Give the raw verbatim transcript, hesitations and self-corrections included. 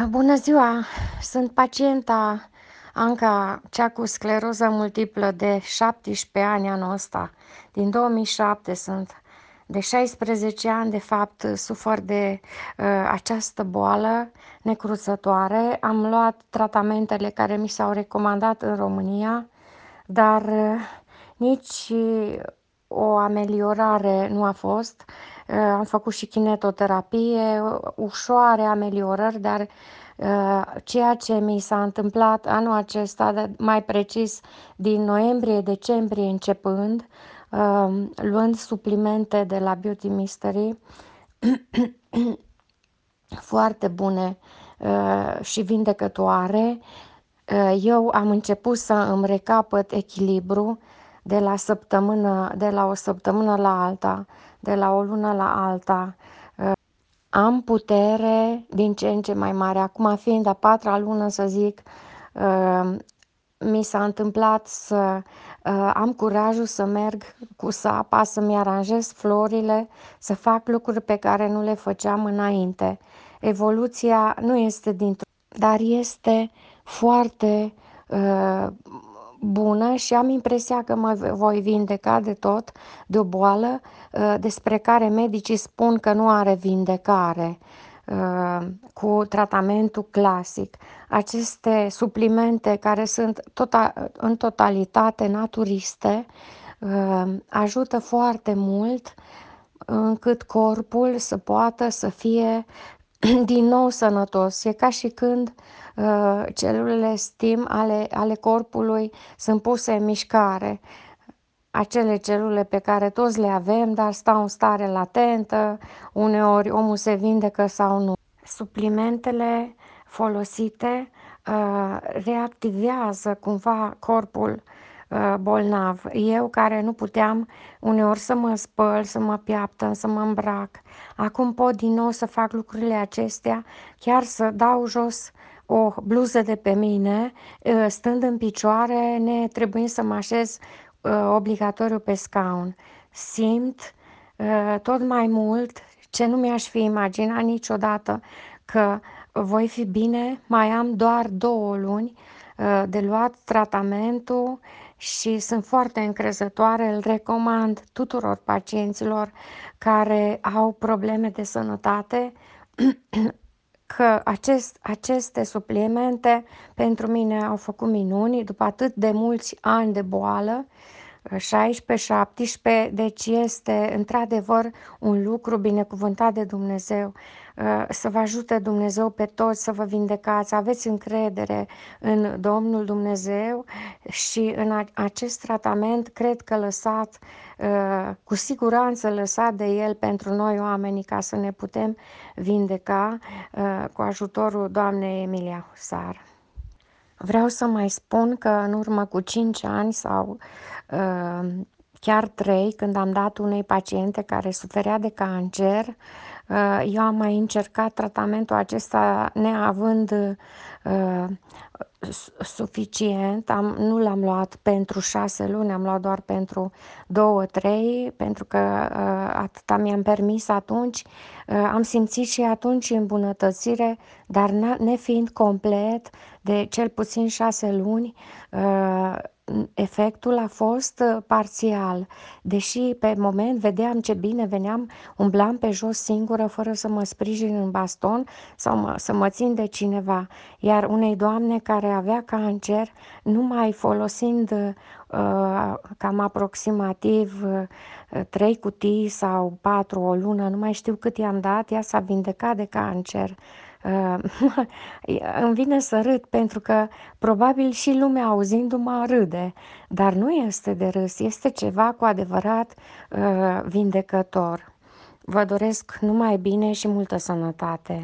Bună ziua! Sunt pacienta Anca, cea cu scleroză multiplă de șaptesprezece ani anul ăsta. Din două mii șapte sunt. De șaisprezece ani, de fapt, sufăr de uh, această boală necruțătoare. Am luat tratamentele care mi s-au recomandat în România, dar uh, nici o ameliorare nu a fost. Uh, am făcut și kinetoterapie, ușoare ameliorări, dar uh, ceea ce mi s-a întâmplat anul acesta, mai precis din noiembrie-decembrie începând, uh, luând suplimente de la Beauty Mystery, foarte bune uh, și vindecătoare, uh, eu am început să îmi recapăt echilibru de la săptămână, de la o săptămână la alta, de la o lună la alta. Uh, am putere din ce în ce mai mare. Acum, fiind a patra lună, să zic, uh, mi s-a întâmplat să uh, am curajul să merg cu sapa, să-mi aranjez florile, să fac lucruri pe care nu le făceam înainte. Evoluția nu este dintr-o, dar este foarte uh, bună și am impresia că mă voi vindeca de tot, de o boală uh, despre care medicii spun că nu are vindecare uh, cu tratamentul clasic. Aceste suplimente, care sunt tota, în totalitate naturiste, uh, ajută foarte mult încât corpul să poată să fie din nou sănătos. E ca și când uh, celulele STEAM ale, ale corpului sunt puse în mișcare. Acele celule pe care toți le avem, dar stau în stare latentă, uneori omul se vindecă sau nu. Suplimentele folosite uh, reactivează cumva corpul uh, bolnav. Eu, care nu puteam uneori să mă spăl, să mă piaptăn, să mă îmbrac, acum pot din nou să fac lucrurile acestea, chiar să dau jos o bluză de pe mine, uh, stând în picioare, ne trebuind să mă așez uh, obligatoriu pe scaun. Simt uh, tot mai mult ce nu mi-aș fi imaginat niciodată, că voi fi bine. Mai am doar două luni uh, de luat tratamentul și sunt foarte încrezătoare. Îl recomand tuturor pacienților care au probleme de sănătate că acest, aceste suplimente pentru mine au făcut minuni după atât de mulți ani de boală, șaisprezece șaptesprezece, deci este într-adevăr un lucru binecuvântat de Dumnezeu. Să vă ajute Dumnezeu pe toți să vă vindecați, aveți încredere în Domnul Dumnezeu și în acest tratament cred că lăsat, cu siguranță lăsat de El pentru noi oamenii, ca să ne putem vindeca cu ajutorul doamnei Emilia Husar. Vreau să mai spun că în urmă cu cinci ani sau uh, chiar trei, când am dat unei paciente care suferea de cancer, uh, eu am mai încercat tratamentul acesta neavând uh, suficient. Am, nu l-am luat pentru șase luni, am luat doar pentru două, trei, pentru că uh, atâta mi-am permis atunci. Uh, am simțit și atunci îmbunătățire, dar nefiind complet, de cel puțin șase luni, uh, efectul a fost parțial. Deși pe moment vedeam ce bine veneam, umblam pe jos singură, fără să mă sprijin în baston sau mă, să mă țin de cineva. Iar unei doamne care avea cancer, numai folosind uh, cam aproximativ uh, trei cutii sau patru o lună, nu mai știu cât i-am dat, ea s-a vindecat de cancer. Uh, îmi vine să râd, pentru că probabil și lumea, auzindu-mă, râde, dar nu este de râs, este ceva cu adevărat uh, vindecător. Vă doresc numai bine și multă sănătate!